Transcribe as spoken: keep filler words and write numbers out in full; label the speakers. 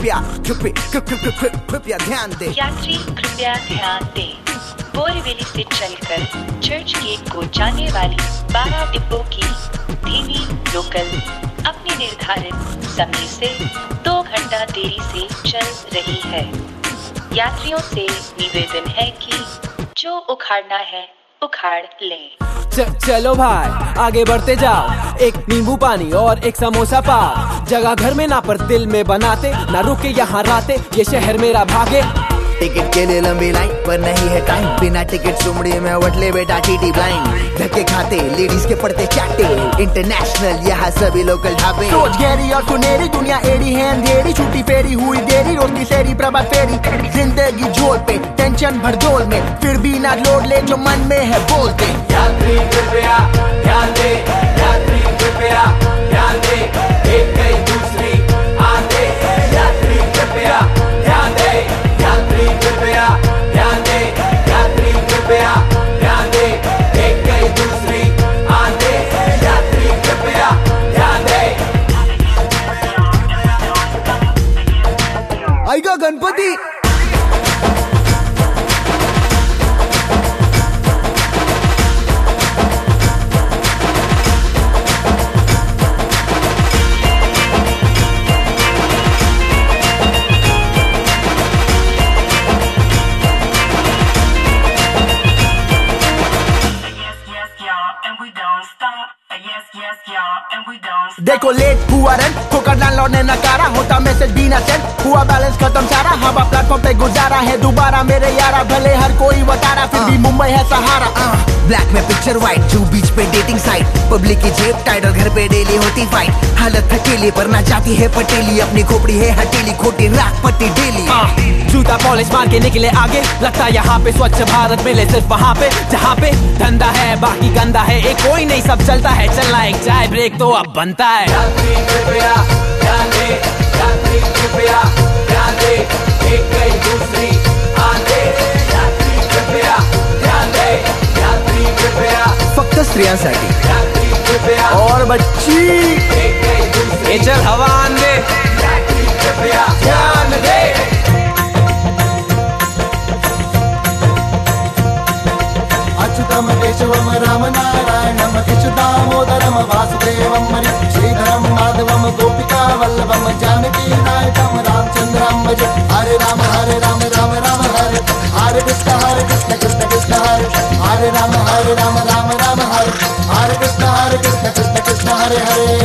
Speaker 1: कृपया कृपया कृपया ध्यान दे।
Speaker 2: यात्री कृपया ध्यान दें, बोरीवली से चलकर चर्च गेट को जाने वाली बारह डिब्बों की धीमी लोकल अपने निर्धारित समय से दो घंटा देरी से चल रही है। यात्रियों से निवेदन है कि जो उखाड़ना है उखाड़ लें।
Speaker 3: च, चलो भाई आगे बढ़ते जाओ, एक नींबू पानी और एक समोसा पाओ। जगह घर में ना पर दिल में बनाते, ना रुके यहाँ राते, ये शहर मेरा भागे।
Speaker 1: टिकट के लिए लंबी लाइन पर नहीं है टाइम, बिना टिकट सुमड़ी में वटले बेटा टीटी ब्लाइंड। धक्के खाते लेडीज के पड़ते चाटे, इंटरनेशनल यहाँ सभी लोकल ढाबे। सोच गहरी और सुनेरी दुनिया एड़ी है अंधेरी, छुट्टी फेरी हुई देरी रोज की सेरी प्रभात फेरी। जिंदगी जोर पे टेंशन भर जोर में, फिर भी ना लोड ले जो मन में है बोलते।
Speaker 4: यात्री कृपया ध्यान दे, यात्री कृपया ध्यान दे, एक कई दूसरी आते। यात्री कृपया ध्यान दे, यात्री कृपया ध्यान दे, यात्री कृपया ध्यान दे, एक कई दूसरी आते। यात्री कृपया ध्यान दे।
Speaker 1: आएगा गणपति। देखो लेट हुआ रन ठोकर लैंडलॉर्ड ने नकारा, होता मैसेज भी ना सेंड, हुआ बैलेंस खत्म सारा। हवा प्लेटफॉर्म पे गुजारा है दोबारा मेरे यारा, भले हर कोई बतारा फिर भी मुंबई है सहारा। ब्लैक में पिक्चर व्हाइट, जू बीच पे डेटिंग साइट, पब्लिक की जेब टाइट और घर पे डेली होती फाइट। हालत थकेली पर ना जाती है पटेली, अपनी खोपड़ी है हटेली, खोटी राख पट्टी डेली।
Speaker 3: जूता पॉलिश मार के निकले आगे, लगता यहाँ पे स्वच्छ भारत मिले सिर्फ वहाँ पे जहाँ पे धंधा है बाकी गंदा है। एक कोई नहीं सब चलता है, चलना एक चाय ब्रेक तो अब बनता है।
Speaker 4: यात्री कृपया ध्यान दे, यात्री कृपया ध्यान दे, एक कई दूसरी आते। यात्री कृपया ध्यान दे, यात्री कृपया
Speaker 1: फक्त स्त्रियांसाठी,
Speaker 4: यात्री कृपया
Speaker 1: और बच्ची
Speaker 4: एक कई दूसरी।
Speaker 3: चल हवा आन दे,
Speaker 4: यात्री कृपया ध्यान दे।
Speaker 5: अच्युतम केशवम राम नारायणम कृष्ण दामोदरम वासुदेवम श्रीधरम माधवम गोपिका वल्लभम जानकी नायकम रामचंद्रम भज। हरे राम हरे राम राम राम हरे हरे कृष्ण हरे कृष्ण कृष्ण कृष्ण हरे हरे राम हरे राम राम राम हरे हरे कृष्ण हरे कृष्ण कृष्ण कृष्ण हरे हरे।